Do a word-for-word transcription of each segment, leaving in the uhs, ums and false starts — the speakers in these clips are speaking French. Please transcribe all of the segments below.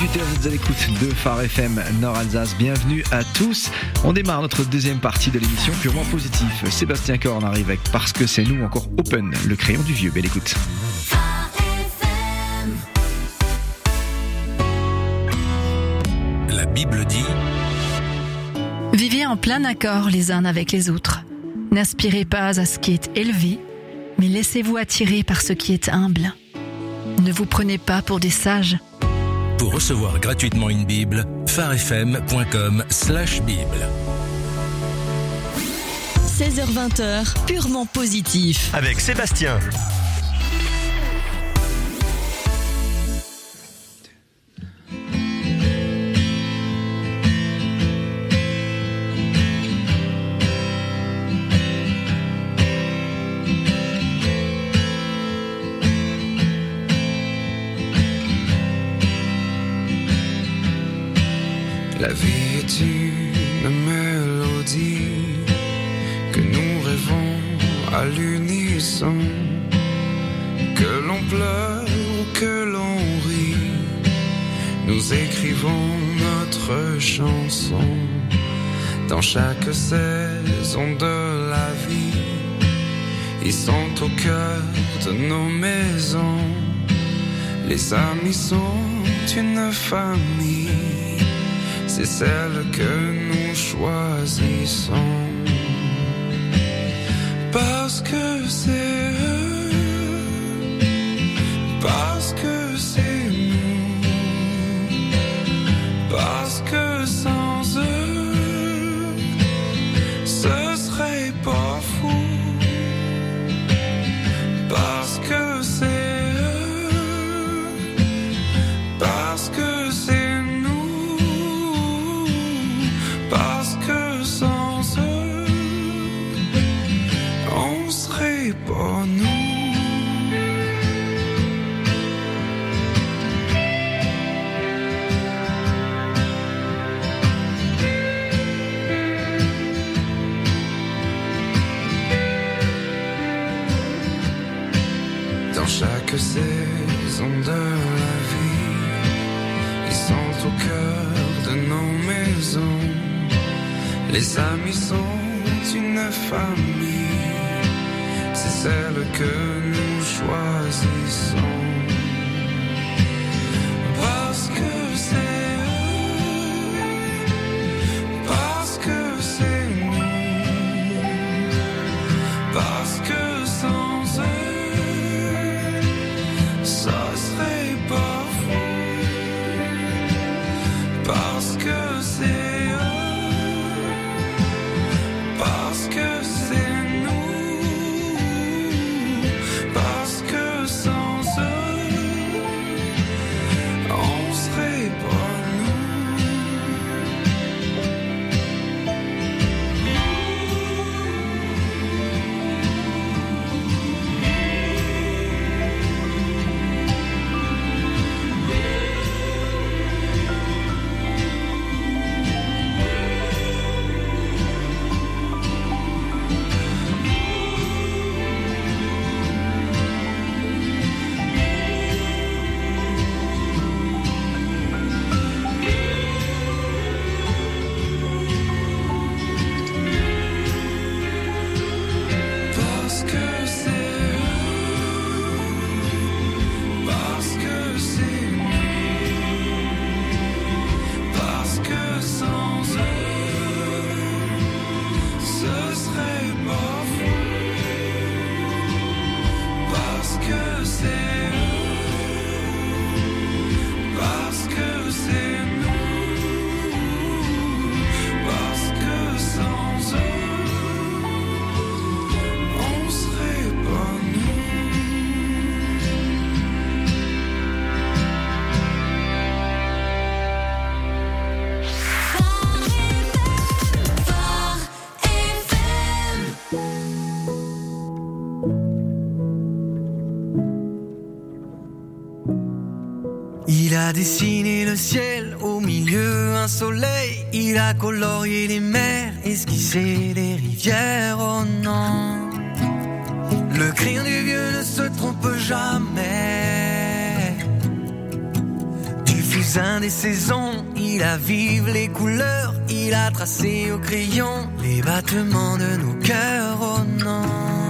dix-huit heures, vous êtes à l'écoute de Phare F M Nord-Alsace. Bienvenue à tous. On démarre notre deuxième partie de l'émission purement positif. Sébastien Korn arrive avec Parce que c'est nous, encore Open, le crayon du vieux. Belle écoute. La Bible dit: Vivez en plein accord les uns avec les autres. N'aspirez pas à ce qui est élevé, mais laissez-vous attirer par ce qui est humble. Ne vous prenez pas pour des sages. Pour recevoir gratuitement une Bible, pharefm.com slash Bible. seize heures vingt, purement positif. Avec Sébastien. La vie est une mélodie que nous rêvons à l'unisson, que l'on pleure ou que l'on rit, nous écrivons notre chanson. Dans chaque saison de la vie, ils sont au cœur de nos maisons. Les amis sont une famille, c'est celle que nous choisissons. Parce que c'est eux, parce que c'est nous, parce que sans eux, ce serait pas fou. Parce que c'est eux, parce que c'est parce que sans eux, on serait pas nous. Dans chaque saison de la vie, ils sont au cœur de nos maisons. Les amis sont une famille, c'est celle que nous choisissons. Parce que c'est eux, parce que c'est nous, parce que sans eux, ça serait pas fou. Parce que c'est parce que c'est nous, parce que sans eux, on serait pas nous. Il a dessiné le ciel, au milieu un soleil. Il a colorié les mers, esquissé les rivières, oh non. Le crayon du vieux ne se trompe jamais. Du cousin des saisons, il a vive les couleurs, il a tracé au crayon les battements de nos cœurs, oh non.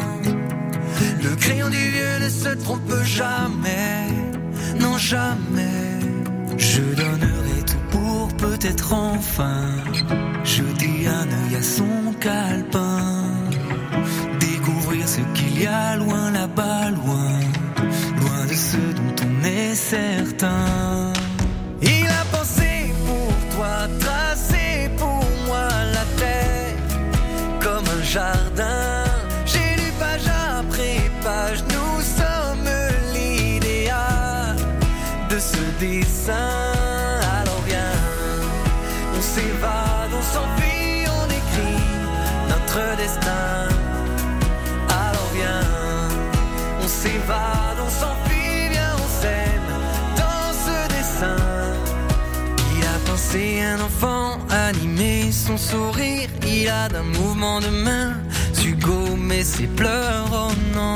Le crayon du vieux ne se trompe jamais, non jamais. Je donnerai tout pour peut-être enfin jeter un œil à son calepin, découvrir ce qu'il y a loin là-bas, loin, loin de ce dont on est certain. Il a pensé pour toi, tracé pour moi la terre comme un jardin. J'ai lu page après page, nous sommes l'idéal de ce dessin. Alors viens, on s'évade, on s'enfuit, on écrit notre destin. Alors viens, on s'évade, on s'enfuit, viens, on s'aime dans ce dessin. Il a pensé un enfant, animé son sourire. Il a d'un mouvement de main su gommer ses pleurs, oh non.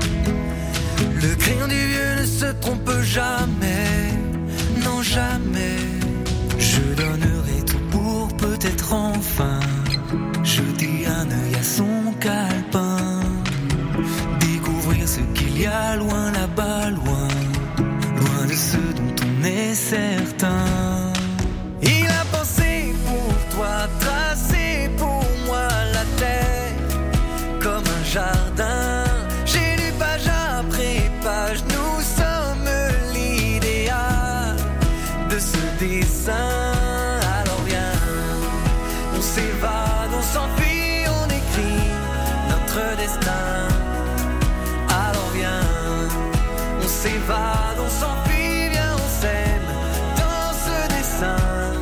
Le crayon du vieux ne se trompe jamais, non jamais. Je donnerai tout pour peut-être enfin jeter un œil à son calepin, découvrir ce qu'il y a loin là-bas, loin, loin de ce dont on est certain. Il a pensé pour toi, tracé pour moi la terre comme un jardin. J'ai lu page après page, nous sommes l'idéal de ce dessin. Alors viens, on s'évade, on s'enfuit, on écrit notre destin. Alors viens, on s'évade, on s'enfuit, viens, on s'aime dans ce dessin.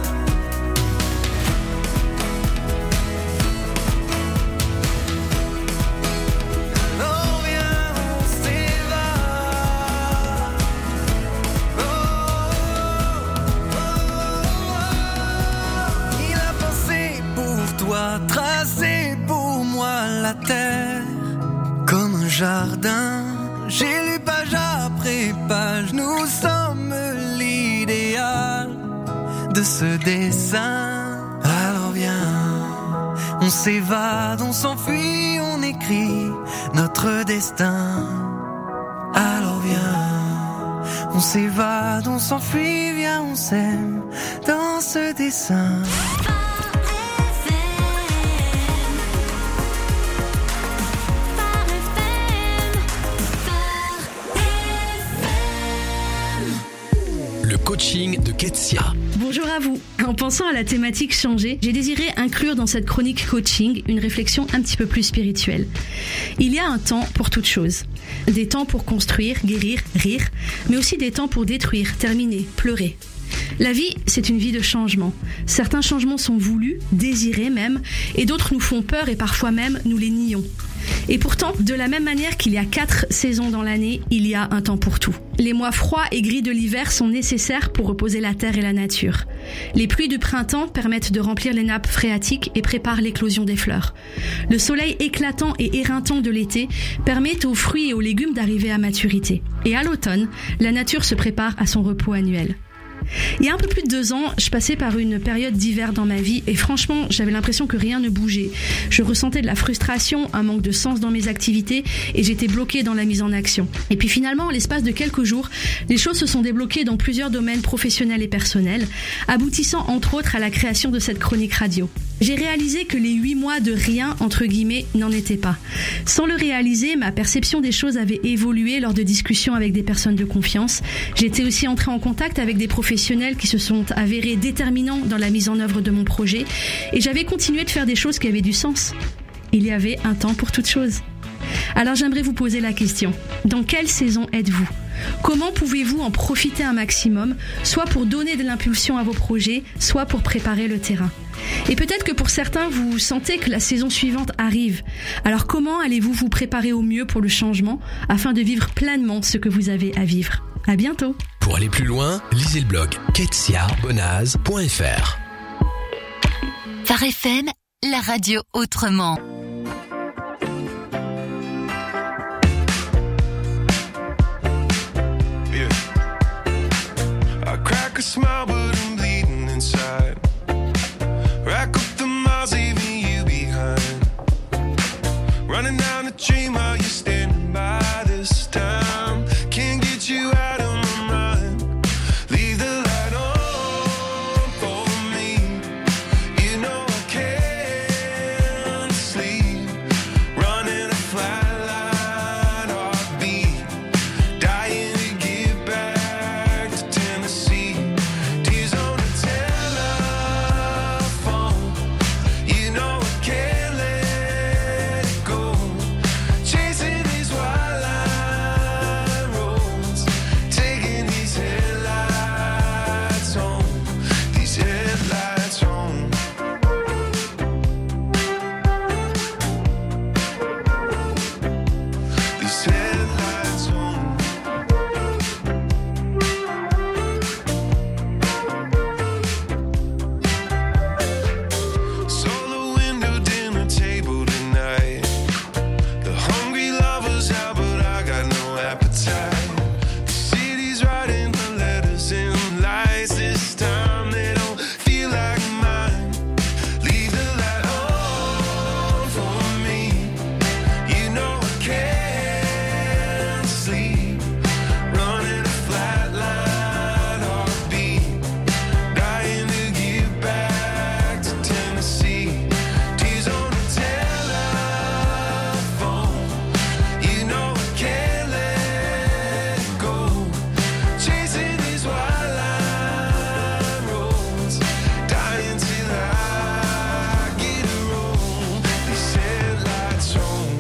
Tracé pour moi la terre comme un jardin. J'ai lu page après page, nous sommes l'idéal de ce dessin. Alors viens, on s'évade, on s'enfuit, on écrit notre destin. Alors viens, on s'évade, on s'enfuit, viens, on s'aime dans ce dessin. Coaching de Ketsia. Bonjour à vous. En pensant à la thématique changer, j'ai désiré inclure dans cette chronique coaching une réflexion un petit peu plus spirituelle. Il y a un temps pour toute chose. Des temps pour construire, guérir, rire, mais aussi des temps pour détruire, terminer, pleurer. La vie, c'est une vie de changement. Certains changements sont voulus, désirés même, et d'autres nous font peur et parfois même nous les nions. Et pourtant, de la même manière qu'il y a quatre saisons dans l'année, il y a un temps pour tout. Les mois froids et gris de l'hiver sont nécessaires pour reposer la terre et la nature. Les pluies du printemps permettent de remplir les nappes phréatiques et préparent l'éclosion des fleurs. Le soleil éclatant et éreintant de l'été permet aux fruits et aux légumes d'arriver à maturité. Et à l'automne, la nature se prépare à son repos annuel. Il y a un peu plus de deux ans, je passais par une période d'hiver dans ma vie et franchement, j'avais l'impression que rien ne bougeait. Je ressentais de la frustration, un manque de sens dans mes activités et j'étais bloquée dans la mise en action. Et puis finalement, en l'espace de quelques jours, les choses se sont débloquées dans plusieurs domaines professionnels et personnels, aboutissant entre autres à la création de cette chronique radio. J'ai réalisé que les huit mois de rien, entre guillemets, n'en étaient pas. Sans le réaliser, ma perception des choses avait évolué lors de discussions avec des personnes de confiance. J'étais aussi entrée en contact avec des professionnels qui se sont avérés déterminants dans la mise en œuvre de mon projet et j'avais continué de faire des choses qui avaient du sens. Il y avait un temps pour toute chose. Alors j'aimerais vous poser la question. Dans quelle saison êtes-vous ? Comment pouvez-vous en profiter un maximum, soit pour donner de l'impulsion à vos projets, soit pour préparer le terrain ? Et peut-être que pour certains, vous sentez que la saison suivante arrive. Alors comment allez-vous vous préparer au mieux pour le changement afin de vivre pleinement ce que vous avez à vivre ? À bientôt. Pour aller plus loin, lisez le blog ketsia bonaz point f r. Phare F M, la radio autrement. smile, but I'm bleeding inside. Rack up the miles, leaving you behind. Running down the dream while you're standing by this time. Can't get you out of my mind. Leave the light on for me. You know I can't sleep. Running a flat line, heartbeat. Dying to get back to Tennessee. Tears on the telephone. You know I can't let it go. Chasing these wild line roads. Taking these headlights home. These headlights home. These headlights home. Solo window dinner table tonight. The hungry lovers out, but I got no appetite. The city's writing the letters in lights. This time they don't feel like mine. Leave the light on for me. You know I can't sleep. Running a flat line, heartbeat. Dying to get back to Tennessee. Tears on the telephone. You know I can't let it go. Chasing these wild line roads. Dying till I get a roll. These headlights home.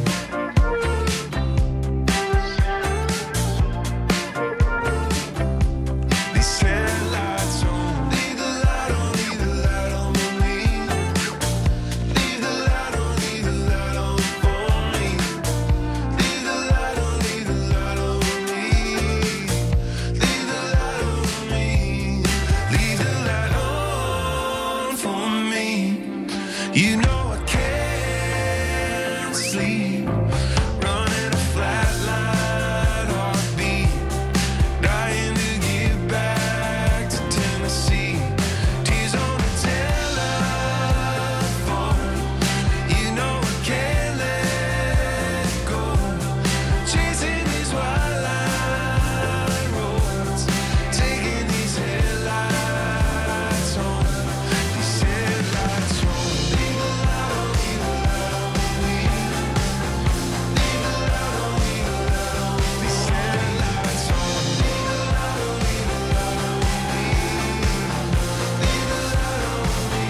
These headlights home. Leave the light on, leave the light on for me. Leave the light on, leave the light on for me. Leave the light on, leave the light on me. Leave the light on me. Leave the light on for me. You know I can't sleep. Running a flat line, heartbeat. Dying to get back to Tennessee. Tears on the telephone. You know I can't let it go. Chasing these wild line roads. Taking these headlights home. These headlights home. Leave the light on, leave the light on me. Leave the light on, leave the light on. These headlights home. Leave the light on, leave the light on me. Leave the light on me.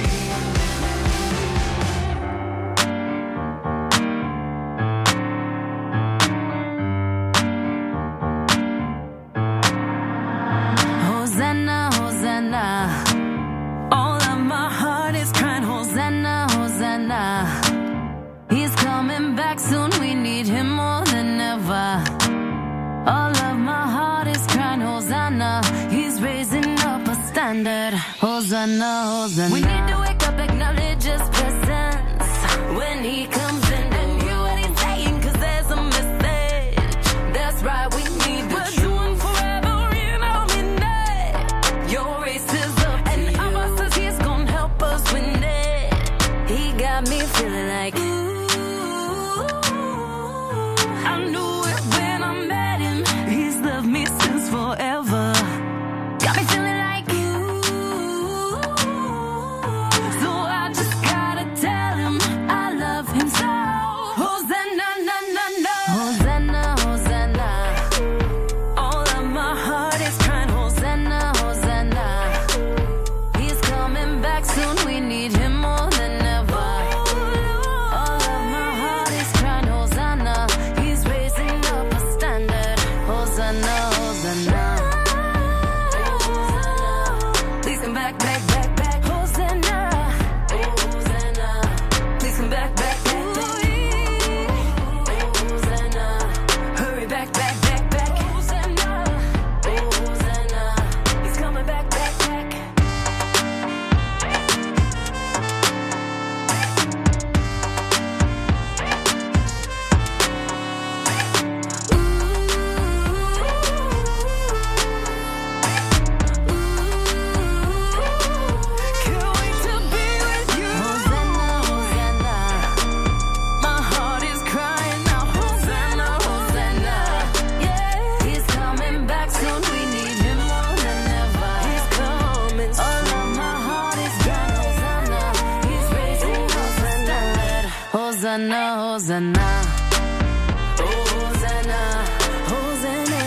Hosanna, Hosanna. All of my heart is crying, Hosanna, Hosanna. He's coming back soon, we need him more than ever. All of my heart is crying, Hosanna. He's raising up a standard, Hosanna, Hosanna. We need to wake up, acknowledge his presence when he comes in and hear what he's saying, 'cause there's a message. That's right, we need the truth. Forever in our midnight. Your race is up to and you. Our master, he's gonna help us win it. He got me feeling like, ooh, I knew it when I met him. He's loved me since forever. Got me feeling like, ooh, so I just gotta tell him I love him so. Hosanna, na, na, na. Hosanna, Hosanna. All of my heart is crying, Hosanna, Hosanna. He's coming back soon, we need him more than ever. All of my heart is crying, Hosanna. He's raising up a standard, Hosanna, Hosanna. Please come back, back, back, back, Hosanna. Hosanna. Please come back, back, back, back. Hosanna. Hurry back, back, back, back, Hosanna. Hosanna. He's coming back, back, back. Ooh, ooh, Hosanna, Hosanna. Oh, Hosanna, Hosanna.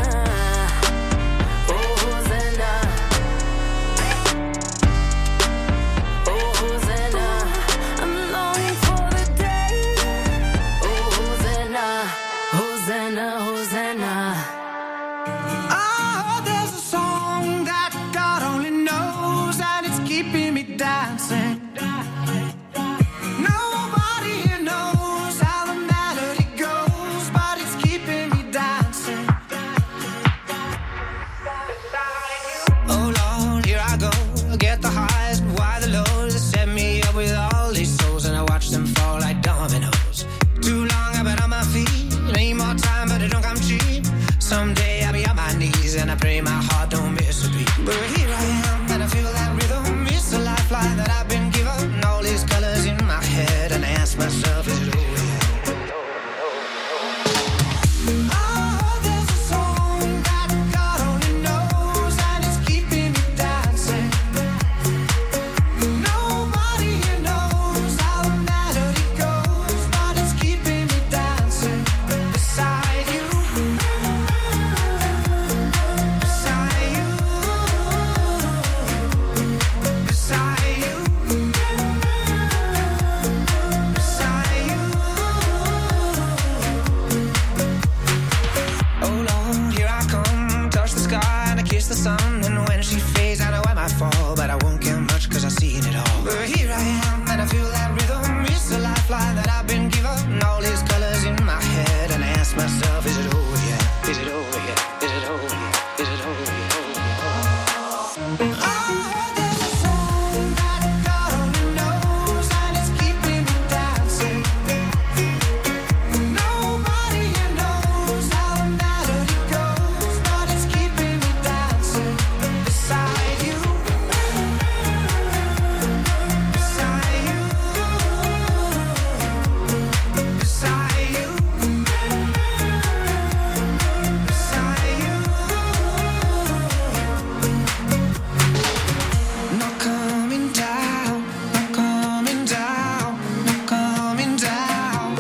Oh, Hosanna. Oh, Hosanna. I'm longing for the day. Oh, Hosanna, Hosanna, Hosanna. Oh, there's a song that God only knows, and it's keeping me dancing. Nobody here knows how the melody goes, but it's keeping me dancing. Oh Lord, here I go, get the highs, but why the lows? They set me up with all these souls, and I watch them fall like dominoes. Too long I've been on my feet, need more time, but it don't come cheap. Someday I'll be on my knees, and I pray my heart don't miss a beat. But here I am, and I feel that rhythm. It's the lifeline that I've been given. All these colors in my head, and I ask myself, is it over yet? Oh, there's a song that God only knows, and it's keeping me dancing. Nobody here knows how the melody goes, but it's keeping me dancing. Beside you, beside you, beside you, beside you. Oh Lord, here I come, touch the sky and I kiss the sun. And when she fades, I know I might fall, but I won't care much cause I've seen it all. But here I am, and I feel that rhythm. It's the lifeline that I've been given. All these colors in my head, and I ask myself, is it over yet? Is it over yet? Is it over yet? Is it over yet? Oh, there's a song that God only knows, and it's keeping me dancing. Nobody here knows how the melody goes, but it's keeping me dancing. Beside you, beside you, beside you, beside you. Not coming down, not coming down, not coming down.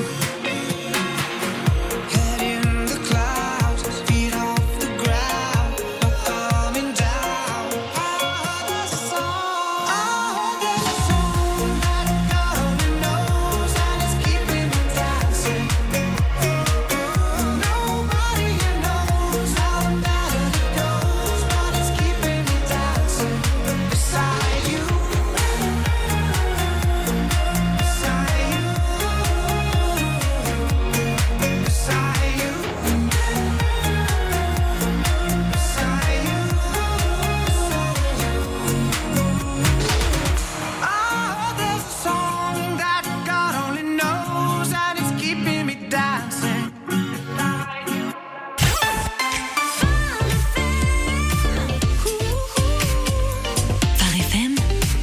Head in the clouds, feet off the ground, not coming down. Oh, there's a song, oh, there's a song that God only knows, and it's keeping me dancing. Nobody here knows how the melody goes, but it's keeping me dancing. Beside you, beside you, beside you, beside you. Oh, there's a song that God only knows, and it's keeping me dancing. Phare F M.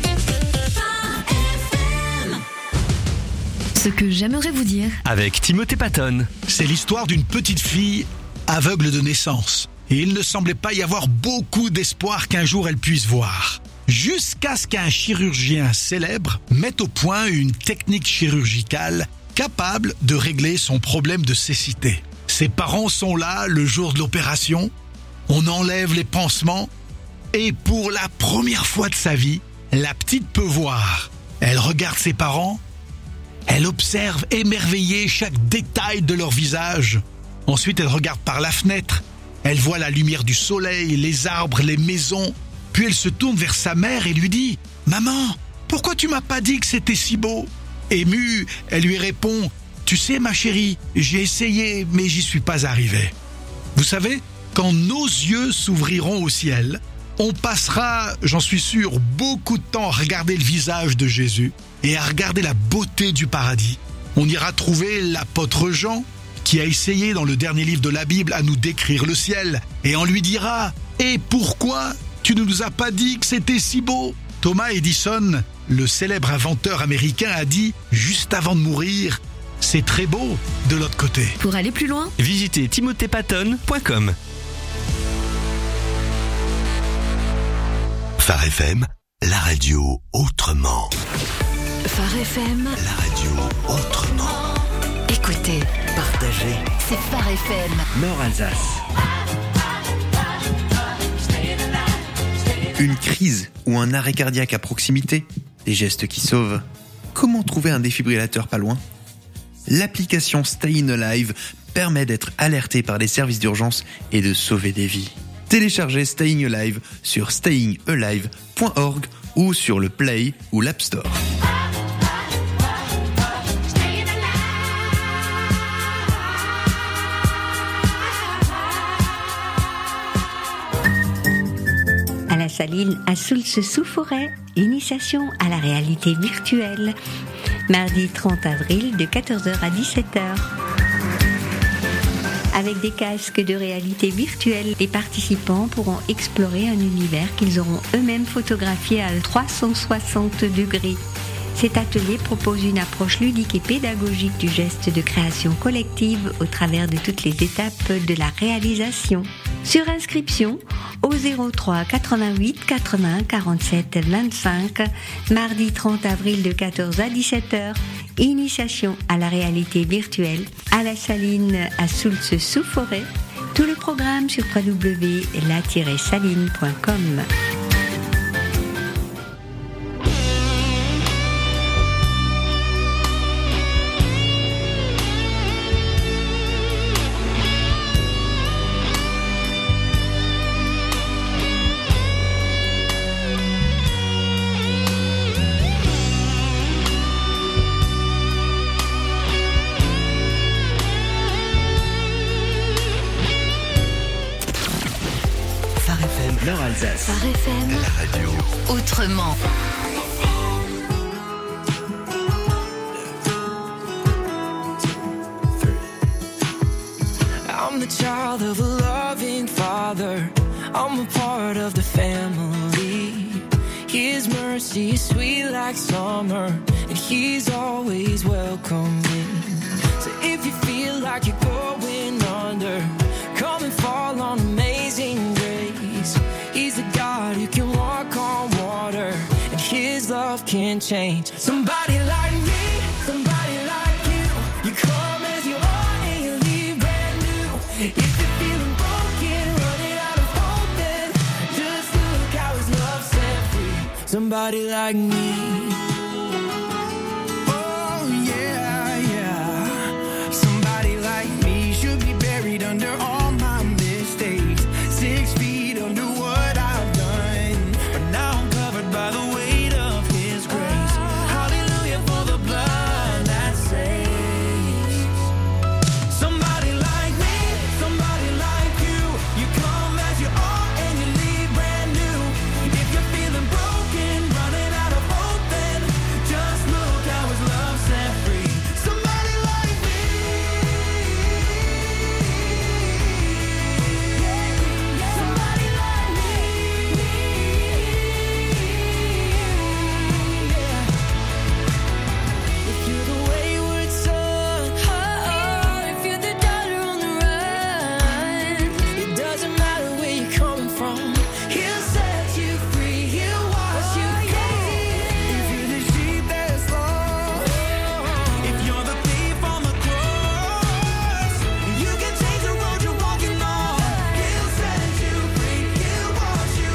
Ce que j'aimerais vous dire. Avec Timothée Patton. C'est l'histoire d'une petite fille aveugle de naissance. Et il ne semblait pas y avoir beaucoup d'espoir qu'un jour elle puisse voir. Jusqu'à ce qu'un chirurgien célèbre mette au point une technique chirurgicale capable de régler son problème de cécité. Ses parents sont là le jour de l'opération. On enlève les pansements. Et pour la première fois de sa vie, la petite peut voir. Elle regarde ses parents. Elle observe émerveillée chaque détail de leur visage. Ensuite, elle regarde par la fenêtre. Elle voit la lumière du soleil, les arbres, les maisons. Puis elle se tourne vers sa mère et lui dit « Maman, pourquoi tu m'as pas dit que c'était si beau ?» Émue, elle lui répond « Tu sais ma chérie, j'ai essayé mais j'y suis pas arrivé. » Vous savez, quand nos yeux s'ouvriront au ciel, on passera, j'en suis sûr, beaucoup de temps à regarder le visage de Jésus et à regarder la beauté du paradis. On ira trouver l'apôtre Jean, qui a essayé dans le dernier livre de la Bible à nous décrire le ciel. Et on lui dira « Et pourquoi tu ne nous as pas dit que c'était si beau ?» Thomas Edison, le célèbre inventeur américain, a dit juste avant de mourir « C'est très beau de l'autre côté ». Pour aller plus loin, visitez timothée patton point com. Phare F M, la radio autrement. Phare F M. La radio autrement. Écoutez, Partagez. C'est Phare F M. Nord-Alsace. Une crise ou un arrêt cardiaque à proximité, des gestes qui sauvent. Comment trouver un défibrillateur pas loin ? L'application Staying Alive permet d'être alerté par les services d'urgence et de sauver des vies. Téléchargez Staying Alive sur staying alive point org ou sur le Play ou l'App Store. À la Saline, à Soultz-sous-Forêt, initiation à la réalité virtuelle. Mardi trente avril de quatorze heures à dix-sept heures. Avec des casques de réalité virtuelle, les participants pourront explorer un univers qu'ils auront eux-mêmes photographié à trois cent soixante degrés. Cet atelier propose une approche ludique et pédagogique du geste de création collective au travers de toutes les étapes de la réalisation. Sur inscription au zéro trois quatre-vingt-huit quatre-vingts quarante-sept vingt-cinq, mardi trente avril de quatorze à dix-sept heures, initiation à la réalité virtuelle à la Saline à Soultz-sous-Forêt. Tout le programme sur w w w point la tiret saline point com. Nord-Alsace. Phare F M. La radio Autrement. I'm the child of a loving father. I'm a part of the family. His mercy is sweet like summer, and he's always welcoming. So if you feel like you're going under, come and fall on Amazing Grace. He's the God who can walk on water, and his love can change. Somebody like me, somebody like you. You come as you are and you leave brand new. If you're feeling broken, running out of hope, then just look how his love set free. Somebody like me. Oh yeah, yeah. Somebody like me should be buried under all my mistakes. Six feet under what I've done, but now I'm covered by the weight of his grace. Hallelujah for the blood that saves. Somebody like me, somebody like you. You come as you are and you leave brand new. If you're feeling broken, running out of hope, then just look how his love set free. Somebody like me. Somebody like me. If you're the wayward son, oh, if you're the daughter on the run, it doesn't matter where you're coming from. He'll set you free. He'll wash you clean. If you're the sheep that's lost, if you're the thief on the cross, you can change the road you're walking on. He'll set you free. He'll wash you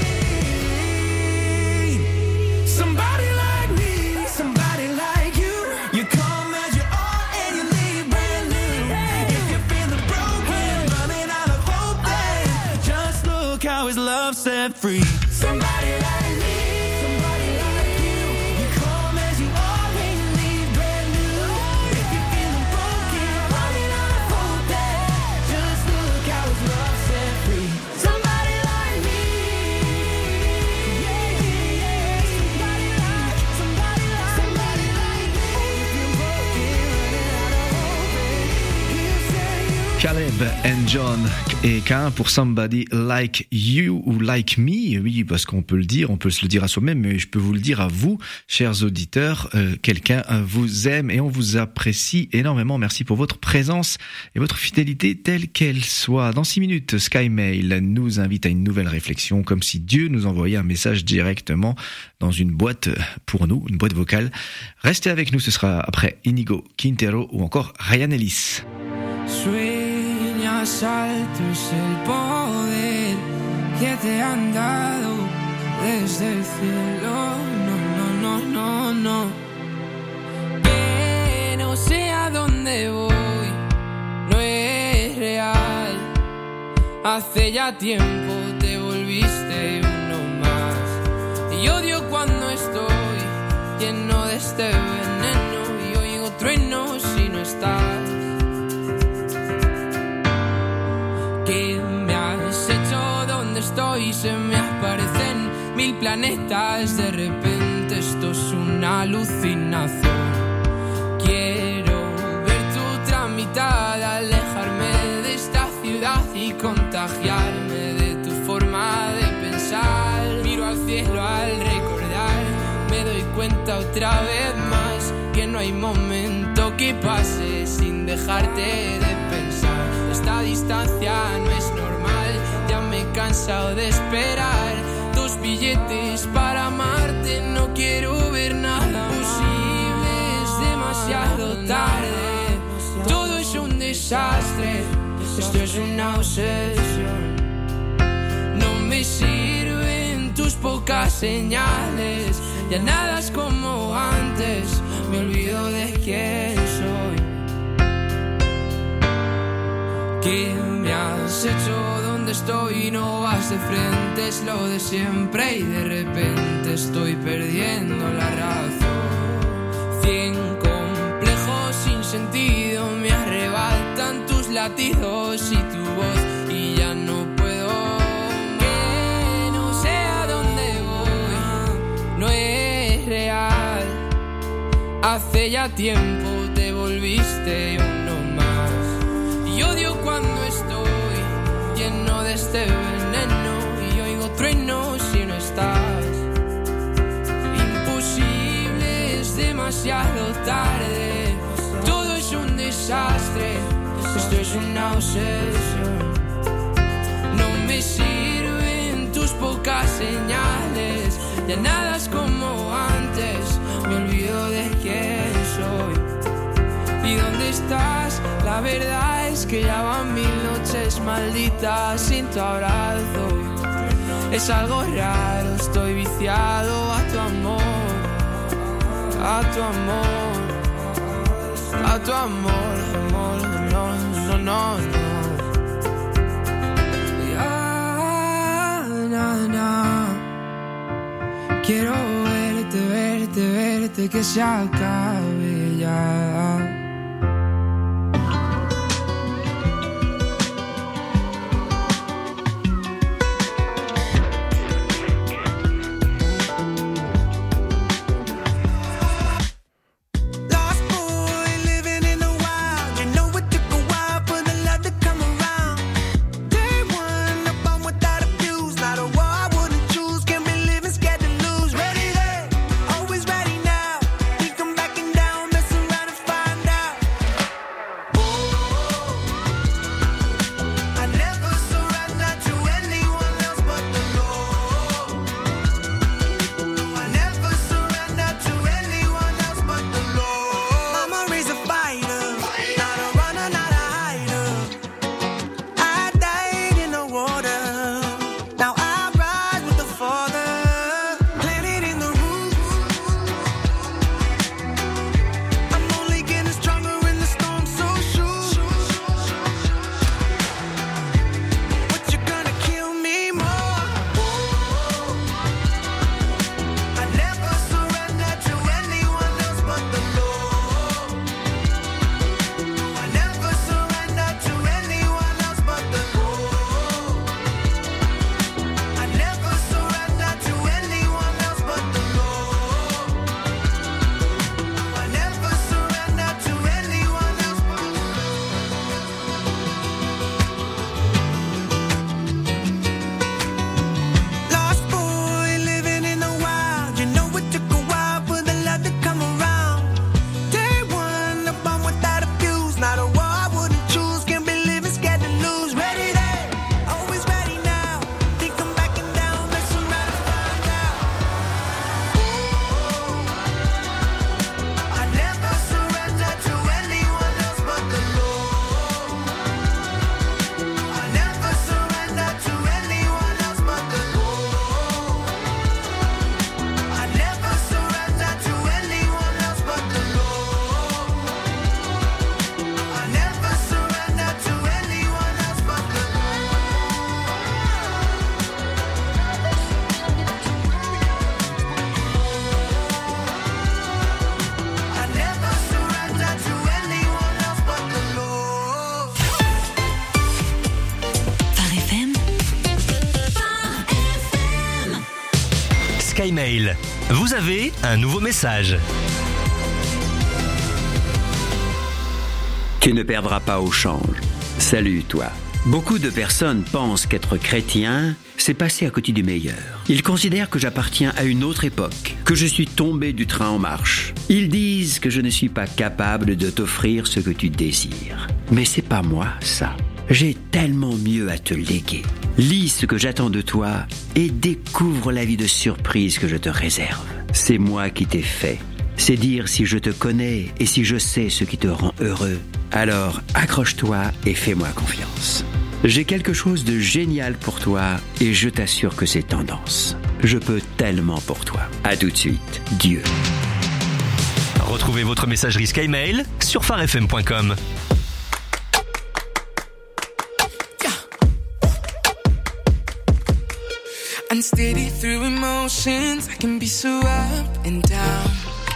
clean. Somebody like me, somebody like you. You come as you are and you leave brand new. If you're feeling broken, running out of hope, then just look how his love set free. Somebody like me, somebody like you. You come as you are and you leave brand new. If you're feeling broken, running out of hope, then just look how his love set free. Somebody like me. Yeah, yeah, yeah. Somebody like, somebody like, somebody like me. If you're broken, running out of hope, then he'll set you Caleb and John et Cain pour Somebody Like You ou Like Me. Oui, parce qu'on peut le dire, on peut se le dire à soi-même, mais je peux vous le dire à vous, chers auditeurs. Euh, quelqu'un vous aime et on vous apprécie énormément. Merci pour votre présence et votre fidélité telle qu'elle soit. Dans six minutes, SkyMail nous invite à une nouvelle réflexion, comme si Dieu nous envoyait un message directement dans une boîte pour nous, une boîte vocale. Restez avec nous, ce sera après Inigo Quintero ou encore Ryan Ellis. Sueñas alto es el poder que te han dado desde el cielo. No, no, no, no, no. Que no sé a dónde voy, no es real. Hace ya tiempo te volviste uno más. Y odio cuando estoy lleno de este veneno y oigo truenos si no estás. ¿Qué me has hecho? ¿Dónde estoy? Se me aparecen mil planetas. De repente esto es una alucinación. Quiero ver tu tramitada, alejarme de esta ciudad y contagiarme de tu forma de pensar. Miro al cielo al recordar, me doy cuenta otra vez más que no hay momento que pase sin dejarte de pensar. Esta distancia no es normal, ya me he cansado de esperar tus billetes para amarte, no quiero ver nada posible, es demasiado tarde, todo es un desastre, esto es una obsesión, no me sirven tus pocas señales, ya nada es como antes, me olvido de quién soy. ¿Qué me has hecho? ¿Dónde estoy? No vas de frente, es lo de siempre y de repente estoy perdiendo la razón. Cien complejos sin sentido me arrebatan tus latidos y tu voz y ya no puedo. Que no sé a dónde voy, no es real. Hace ya tiempo te volviste uno más. Y odio cuando estoy lleno de este veneno y oigo truenos si no estás. Imposible, es demasiado tarde, todo es un desastre, esto es una obsesión. No me sirven tus pocas señales, ya nada es como antes, me olvido de quién soy. ¿Y dónde estás? La verdad es que ya van mil noches malditas sin tu abrazo. Es algo raro, estoy viciado a tu amor, a tu amor, a tu amor, amor, no, no, no, no. Ya, na, na. Quiero verte, verte, verte, que se acabe ya. Find vous avez un nouveau message. Tu ne perdras pas au change. Salut, toi. Beaucoup de personnes pensent qu'être chrétien, c'est passer à côté du meilleur. Ils considèrent que j'appartiens à une autre époque, que je suis tombé du train en marche. Ils disent que je ne suis pas capable de t'offrir ce que tu désires. Mais c'est pas moi, ça. J'ai tellement mieux à te léguer. Lis ce que j'attends de toi et découvre la vie de surprise que je te réserve. C'est moi qui t'ai fait. C'est dire si je te connais et si je sais ce qui te rend heureux. Alors, accroche-toi et fais-moi confiance. J'ai quelque chose de génial pour toi et je t'assure que c'est tendance. Je peux tellement pour toi. À tout de suite, Dieu. Retrouvez votre messagerie Skymail sur phare f m point com. Unsteady through emotions, I can be so up and down.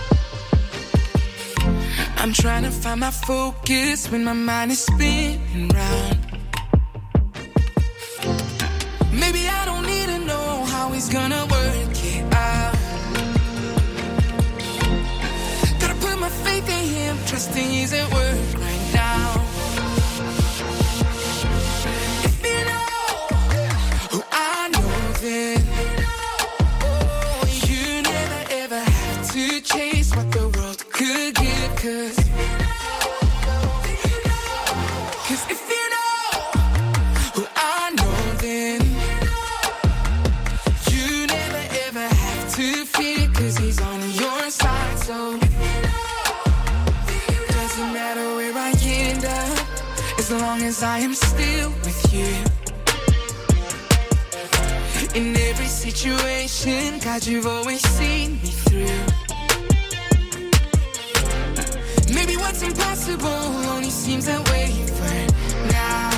I'm trying to find my focus when my mind is spinning round. Maybe I don't need to know how he's gonna work it out. Gotta put my faith in him, trusting he's at work right now. If you know who I know, then oh, you never ever have to chase what the world could give. Cause, cause if you know who I know, then you never ever have to fear, cause he's on your side. So doesn't matter where I end up, as long as I am still with you. In every situation, God, you've always seen me through. Maybe what's impossible only seems that way for now.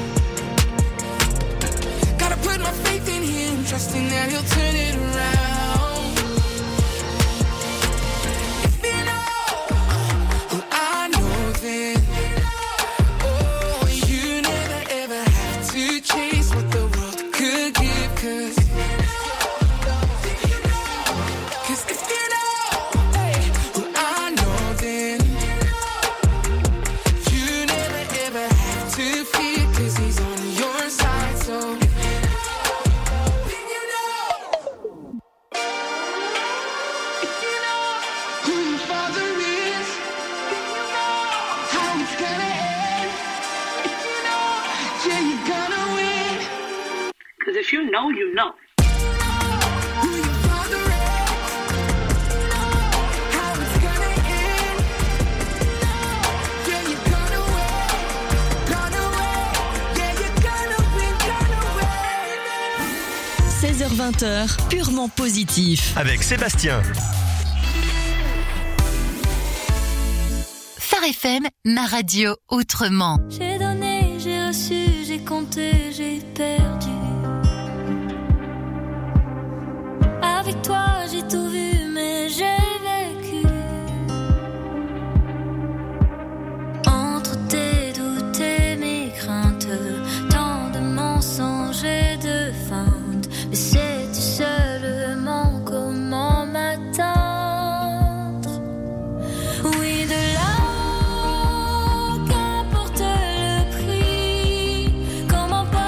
Gotta put my faith in him, trusting that he'll turn it around. If you know who I know, then oh, you never ever have to chase what the world could give. Cause, cause if you know hey, who I know, then to fear, cause he's on your side. So if you know, if you know who your father is, if you know how it's gonna end, if you know, yeah, you're gonna win. Cause if you know, you know. seize heures vingt, purement positif. Avec Sébastien. Phare F M, ma radio autrement. J'ai donné, j'ai reçu, j'ai compté, j'ai perdu. Avec toi, j'ai tout vu, mais j'ai vécu. Entre tes doutes et mes craintes, tant de mensonges et de feintes. Mais sais-tu seulement comment m'atteindre? Oui, de là, qu'importe le prix, comment pas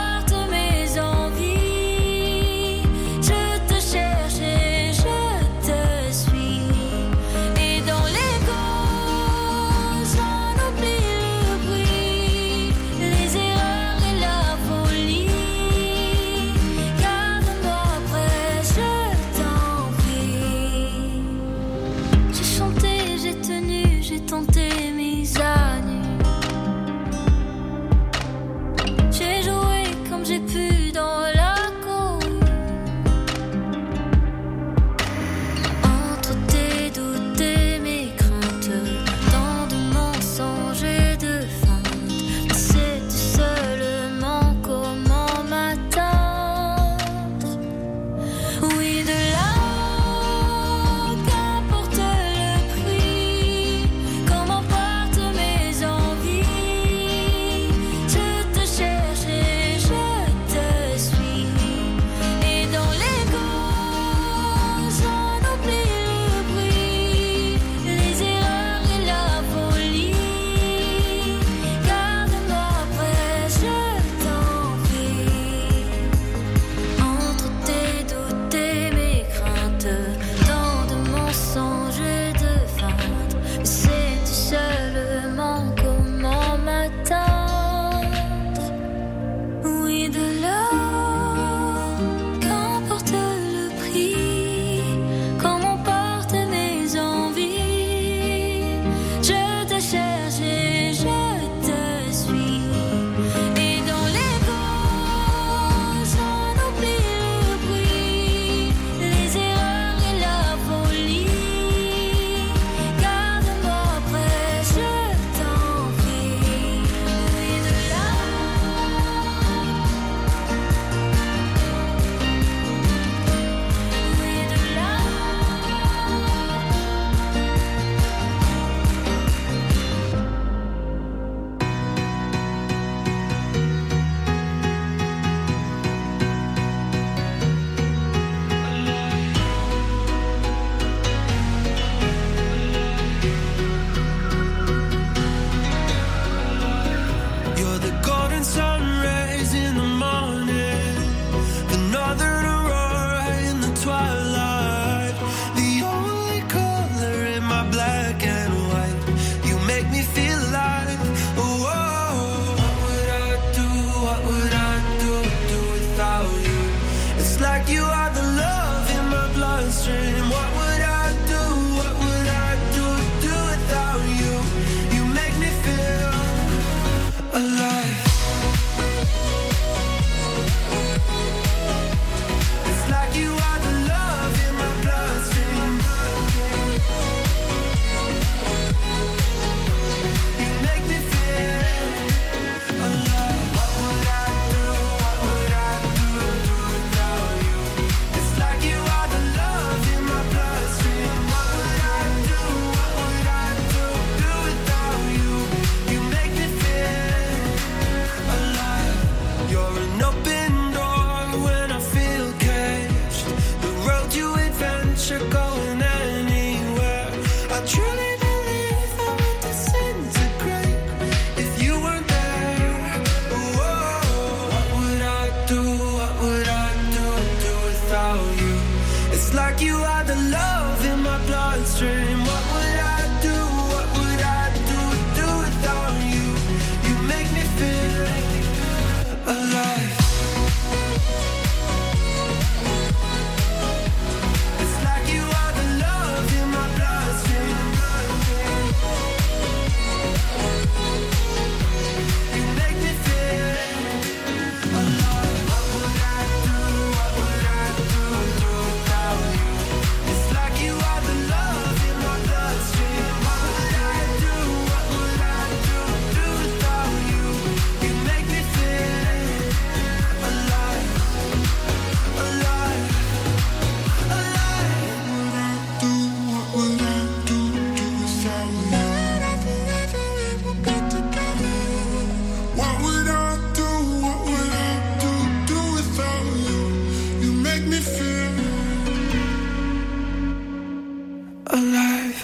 alive.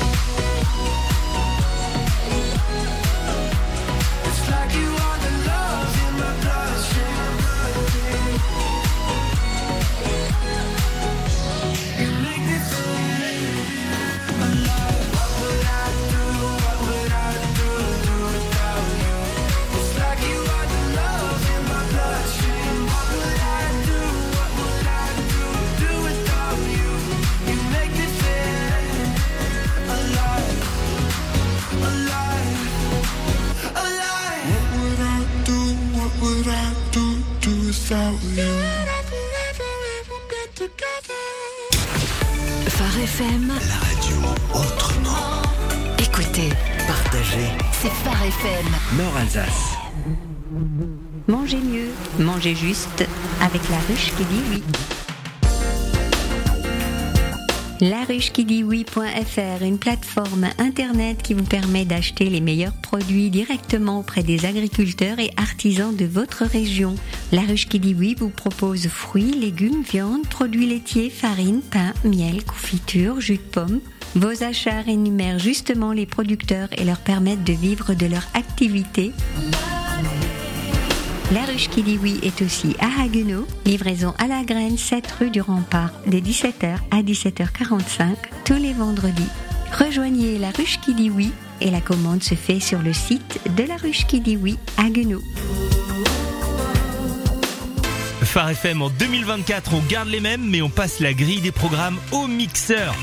It's like you are the love in my bloodstream. You make me feel alive. What would I do? What would I do, do without you? It's like you are the love in my bloodstream. What would I do? What would I do, do without you? You make me feel alive, alive, alive. What would I do? What would I do, do without you? Phare F M. La radio autrement. Écoutez, Partagez. c'est Phare F M. Nord Alsace. Mangez mieux, mangez juste, avec la ruche qui dit oui. La ruche qui dit oui point F R, une plateforme internet qui vous permet d'acheter les meilleurs produits directement auprès des agriculteurs et artisans de votre région. La ruche qui dit oui vous propose fruits, légumes, viande, produits laitiers, farine, pain, miel, confiture, jus de pomme. Vos achats rémunèrent justement les producteurs et leur permettent de vivre de leur activité. La ruche qui dit oui est aussi à Haguenau, livraison à la graine, sept rue du Rempart, de dix-sept heures à dix-sept heures quarante-cinq, tous les vendredis. Rejoignez la ruche qui dit oui et la commande se fait sur le site de la ruche qui dit oui, Haguenau. Phare F M en deux mille vingt-quatre, on garde les mêmes mais on passe la grille des programmes au mixeur.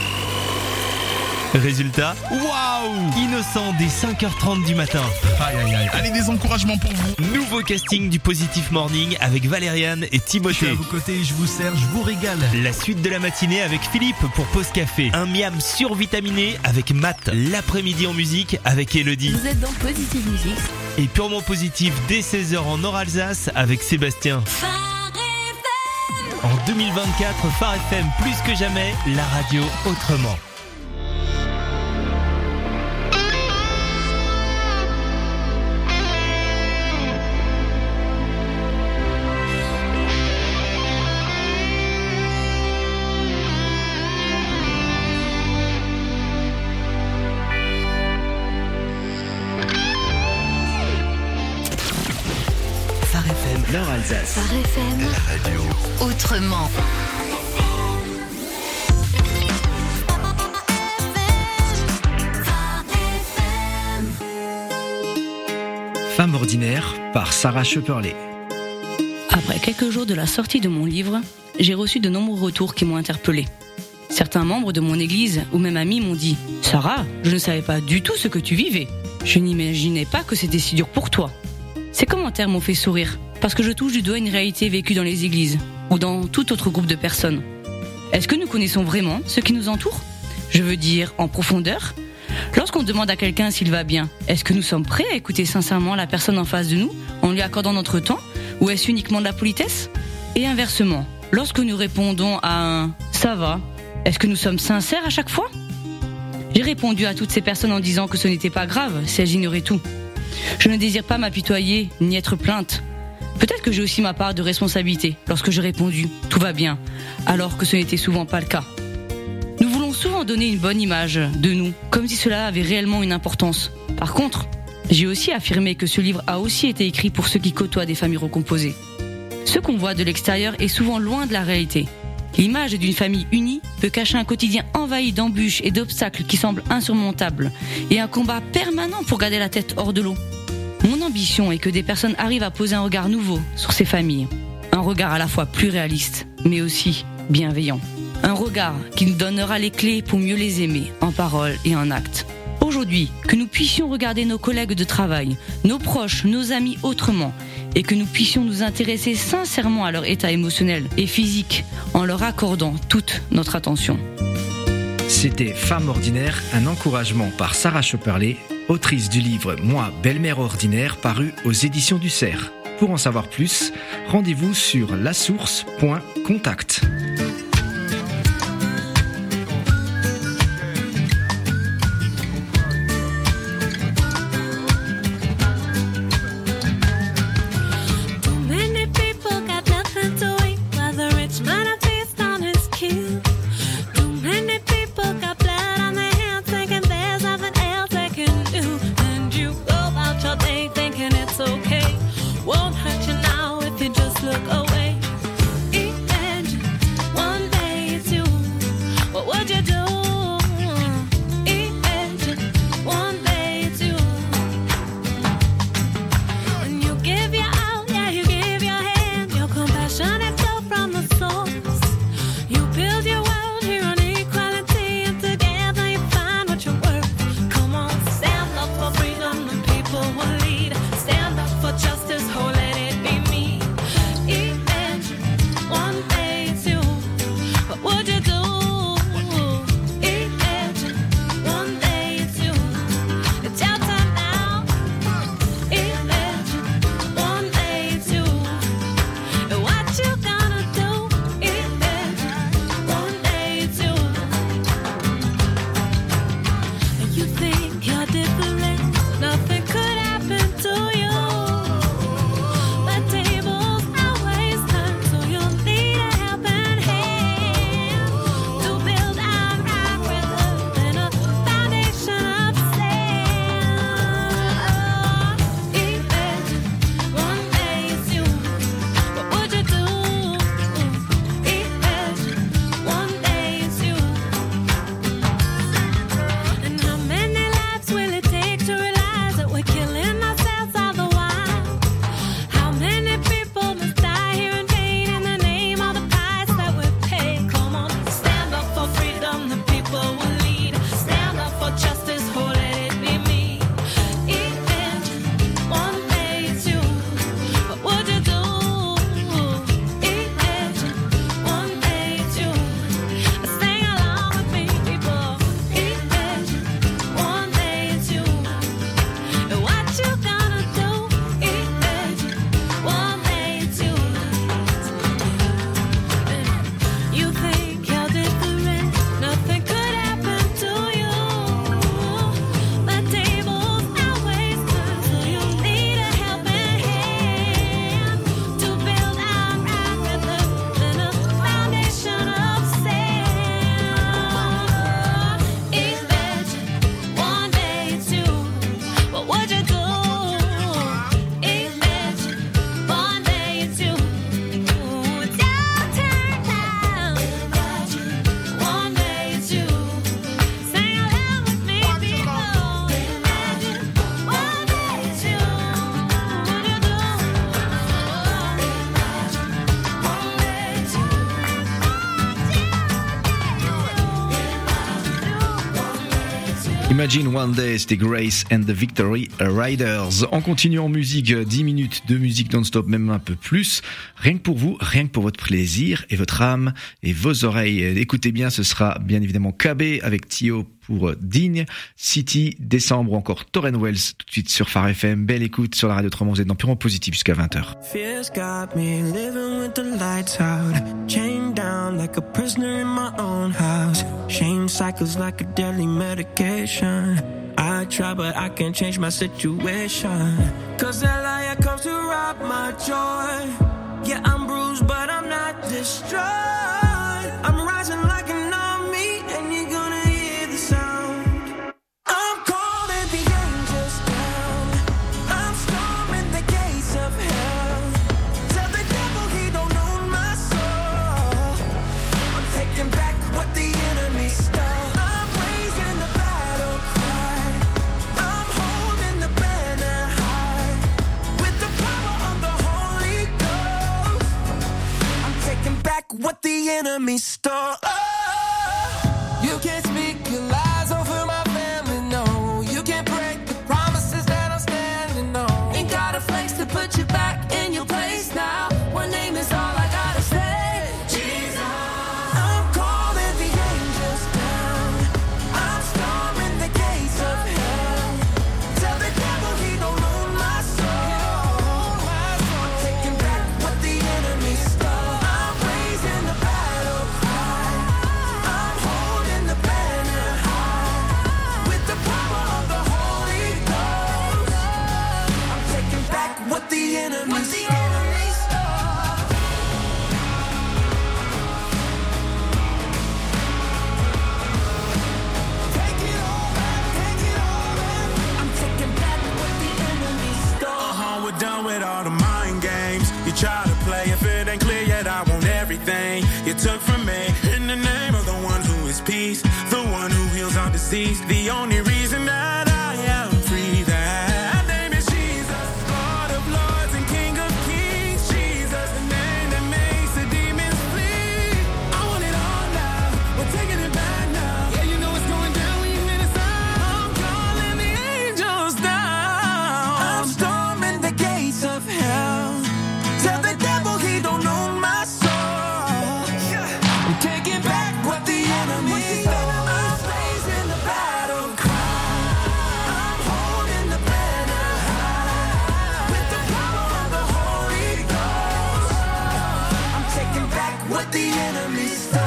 Résultat, waouh, innocent dès cinq heures trente du matin. Aïe aïe aïe, allez, des encouragements pour vous. Nouveau casting du Positive Morning avec Valériane et Je suis Timothée. à vos côtés, je vous sers, je vous régale. La suite de la matinée avec Philippe pour Pause Café. Un miam survitaminé avec Matt. L'après-midi en musique avec Elodie. Vous êtes dans Positive Music. Et purement positif dès seize heures en Nord-Alsace avec Sébastien. En deux mille vingt-quatre, Phare F M plus que jamais, la radio autrement. Phare F M. Nord Alsace. Phare F M. La radio. Autrement. Femme ordinaire par Sarah Schepperley. Après quelques jours de la sortie de mon livre, j'ai reçu de nombreux retours qui m'ont interpellée. Certains membres de mon église ou même amis m'ont dit « Sarah, je ne savais pas du tout ce que tu vivais. Je n'imaginais pas que c'était si dur pour toi. » Ces commentaires m'ont fait sourire parce que je touche du doigt une réalité vécue dans les églises ou dans tout autre groupe de personnes. Est-ce que nous connaissons vraiment ce qui nous entoure ? Je veux dire en profondeur ? Lorsqu'on demande à quelqu'un s'il va bien, est-ce que nous sommes prêts à écouter sincèrement la personne en face de nous en lui accordant notre temps ou est-ce uniquement de la politesse ? Et inversement, lorsque nous répondons à un « ça va », est-ce que nous sommes sincères à chaque fois ? J'ai répondu à toutes ces personnes en disant que ce n'était pas grave si elles ignoraient tout. Je ne désire pas m'apitoyer ni être plainte. Peut-être que j'ai aussi ma part de responsabilité lorsque j'ai répondu « tout va bien », alors que ce n'était souvent pas le cas. Nous voulons souvent donner une bonne image de nous, comme si cela avait réellement une importance. Par contre, j'ai aussi affirmé que ce livre a aussi été écrit pour ceux qui côtoient des familles recomposées. Ce qu'on voit de l'extérieur est souvent loin de la réalité. L'image d'une famille unie peut cacher un quotidien envahi d'embûches et d'obstacles qui semblent insurmontables et un combat permanent pour garder la tête hors de l'eau. Mon ambition est que des personnes arrivent à poser un regard nouveau sur ces familles. Un regard à la fois plus réaliste, mais aussi bienveillant. Un regard qui nous donnera les clés pour mieux les aimer, en parole et en acte. Aujourd'hui, que nous puissions regarder nos collègues de travail, nos proches, nos amis autrement, et que nous puissions nous intéresser sincèrement à leur état émotionnel et physique, en leur accordant toute notre attention. C'était Femme ordinaire, un encouragement par Sarah Schepperley, autrice du livre Moi, belle-mère ordinaire, paru aux éditions du Cerf. Pour en savoir plus, rendez-vous sur la source point contact. Too many people got Imagine One Day, c'était Grace and the Victory Riders. On continue en musique, dix minutes de musique non-stop, même un peu plus. Rien que pour vous, rien que pour votre plaisir et votre âme et vos oreilles. Écoutez bien, ce sera bien évidemment K B avec Tio pour Digne, City, Décembre ou encore Torren Wells tout de suite sur Phare F M. Belle écoute sur la radio Autrement, vous êtes dans Purement Positif jusqu'à vingt heures. Fears got me living with the lights out, chained down like a prisoner in my own house. Shame cycles like a deadly medication. I try but I can't change my situation, cause that liar comes to rob my joy. Yeah, I'm bruised but I'm not destroyed. I'm rising like an army and you're gonna hear the sound. I'm calling the angels down, I'm storming the gates of hell. Tell the devil he don't own my soul. I'm taking back what the enemy stole. I'm raising the battle cry, I'm holding the banner high. With the power of the Holy Ghost, I'm taking back what the enemy stole. Oh, you can't speak your lies over my family, no. You can't break the promises that I'm standing on. Ain't got a flex to put you back in your place now. One name is all I gotta say, Jesus. I'm calling the angels down, I'm storming the gates of hell. Tell the devil he don't own my soul. I'm taking back what the enemy stole. I'm raising the battle cry, I'm holding the banner high. With the power of the Holy Ghost, I'm taking back what the enemy stole. Uh-huh, we're done with all the mind games. You try to play, if it ain't clear yet, I want everything you took from me. In the name of the one who is peace, the one who heals all disease, the only reason that I am free, that name is Jesus, Lord of lords and King of kings. Jesus, the name that makes the demons flee. I want it all now, we're taking it back now. Yeah, you know it's going down when you hear the sound. I'm calling the angels down, I'm storming the gates of hell. Tell the devil he don't own my soul. I'm taking back what the enemy stole. I'm raising the battle cry, I'm holding the banner high. With the power of the Holy Ghost, I'm taking back what the enemy stole.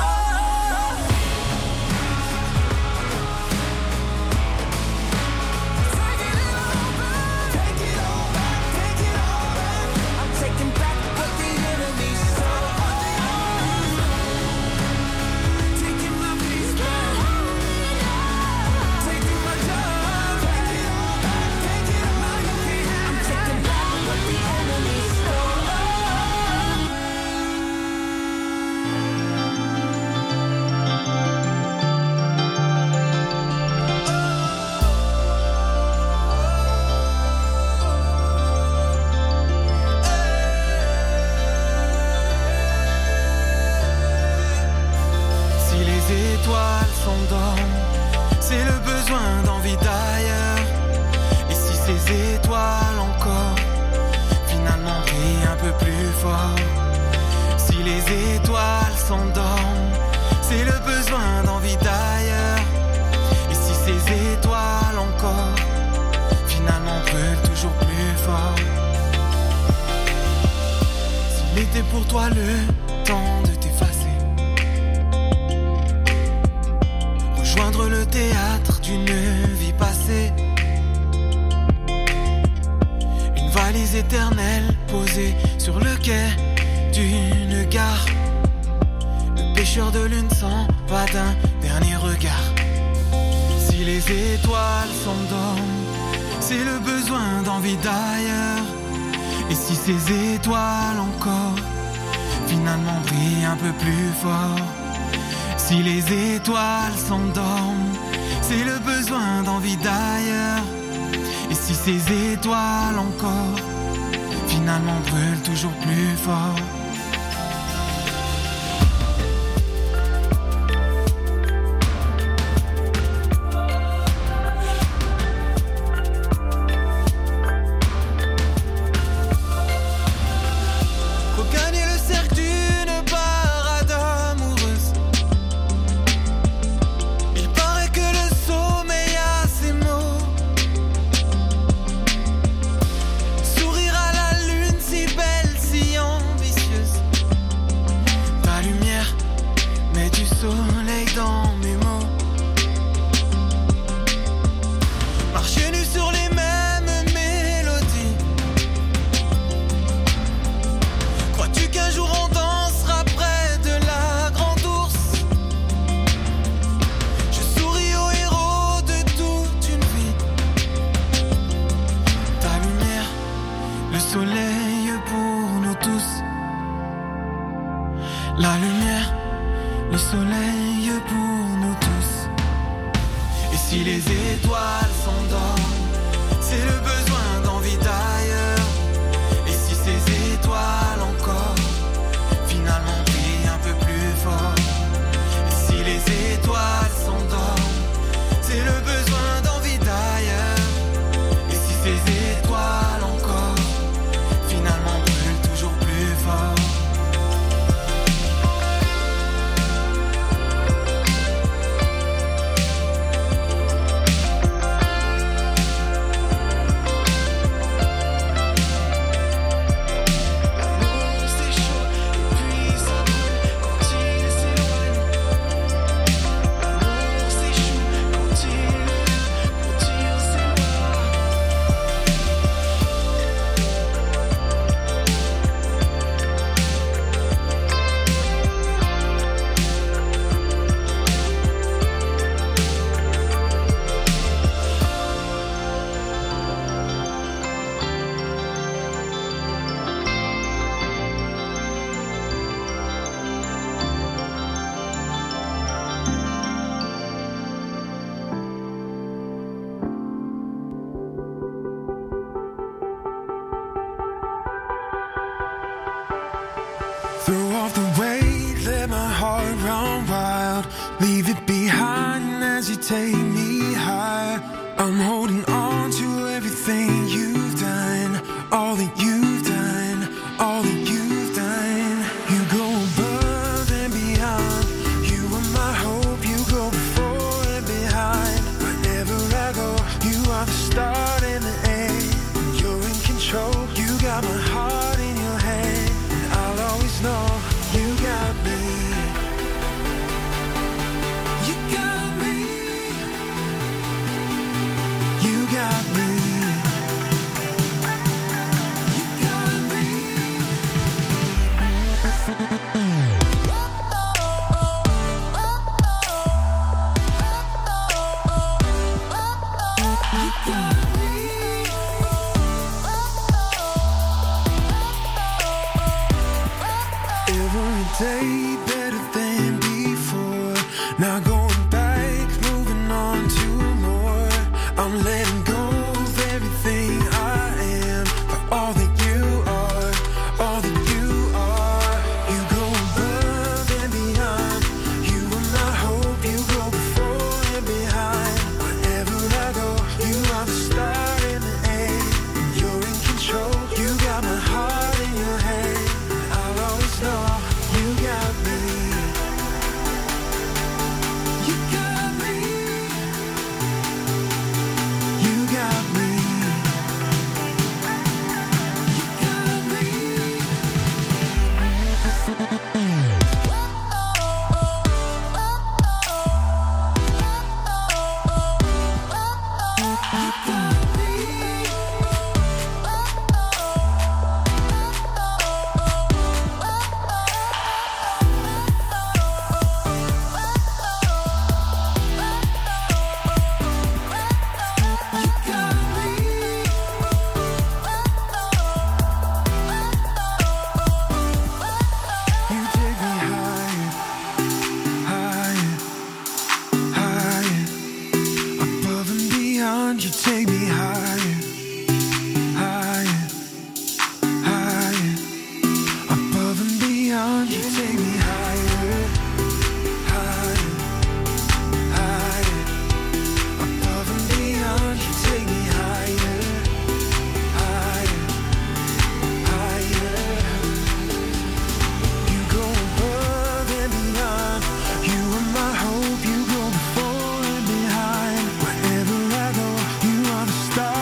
I'm taking back what the enemy stole. Taking my peace back, taking my joy, take it all back, take it all back. I'm taking back what the enemy stole. Si les étoiles s'endorment, c'est le besoin d'envie d'ailleurs. Et si ces étoiles encore, finalement brillent un peu plus fort. Si les étoiles s'endorment, c'est le besoin d'envie d'ailleurs. Et si ces étoiles encore, finalement brûlent toujours plus fort. S'il était pour toi le temps de t'effacer, rejoindre le théâtre d'une vie passée, une valise éternelle posée sur le quai d'une gare, le pêcheur de lune s'en va d'un dernier regard. Si les étoiles s'endorment, c'est le besoin d'envie d'ailleurs. Et si ces étoiles encore, finalement brillent un peu plus fort. Si les étoiles s'endorment, c'est le besoin d'envie d'ailleurs. Et si ces étoiles encore, finalement brûlent toujours plus fort. si les étoiles s'endorment, c'est le besoin d'envie d'ailleurs. Et si ces étoiles encore finalement brillent un peu plus fort, et si les étoiles s'endorment, c'est le besoin d'envie d'ailleurs. Et si ces étoiles encore finalement brûlent toujours plus fort. Throw off the weight, let my heart run wild. Leave it behind as you take me higher. I'm holding on to everything you've done, all that you've done, all that you've done. You go above and beyond. You are my hope, you go before and behind. Wherever I go, you are the start and the end. You're in control, you got my heart in your hand. I'll always know you got me. You got me. You got me. You got me. You got me. Every day better than before. Now going back, moving on to more. I'm letting go of everything I am for all that you are, all that you are. You go above and beyond. You are my hope, you go before and behind. Wherever I go, you are the start and the end. You're in control, you got my heart in your hand. I'll always know you got me. You got me. You got me. You got me. You got me. You got me. You take me higher, higher, higher. Above and beyond, you take me higher, higher, higher. Above and beyond, you take me higher, higher, higher. Above and beyond, you take me higher, higher, higher. You go above and beyond. You are my hope, you go before and behind. Wherever I go, you are the star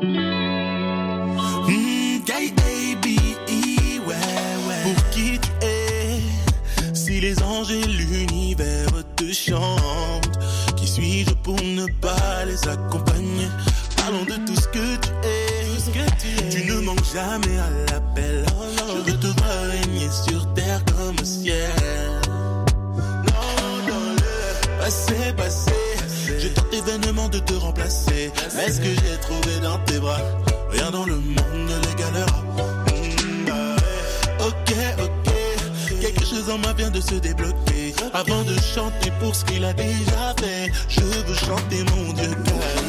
Mm, K A B E, ouais, ouais. Pour qui tu es? Si les anges et l'univers te chantent, qui suis-je pour ne pas les accompagner? Parlons de tout ce que tu es. Ce que tu, es. Tu ne manques jamais à l'appel. Oh, je veux te voir régner sur terre comme au ciel. Non, dans le passé, passé, j'ai tenté vainement de te remplacer. Mais ce que j'ai trouvé dans tes bras, rien dans le monde ne l'égalera. Mmh, bah ouais. Ok, ok, quelque chose en moi vient de se débloquer. Avant de chanter pour ce qu'il a déjà fait, je veux chanter mon Dieu car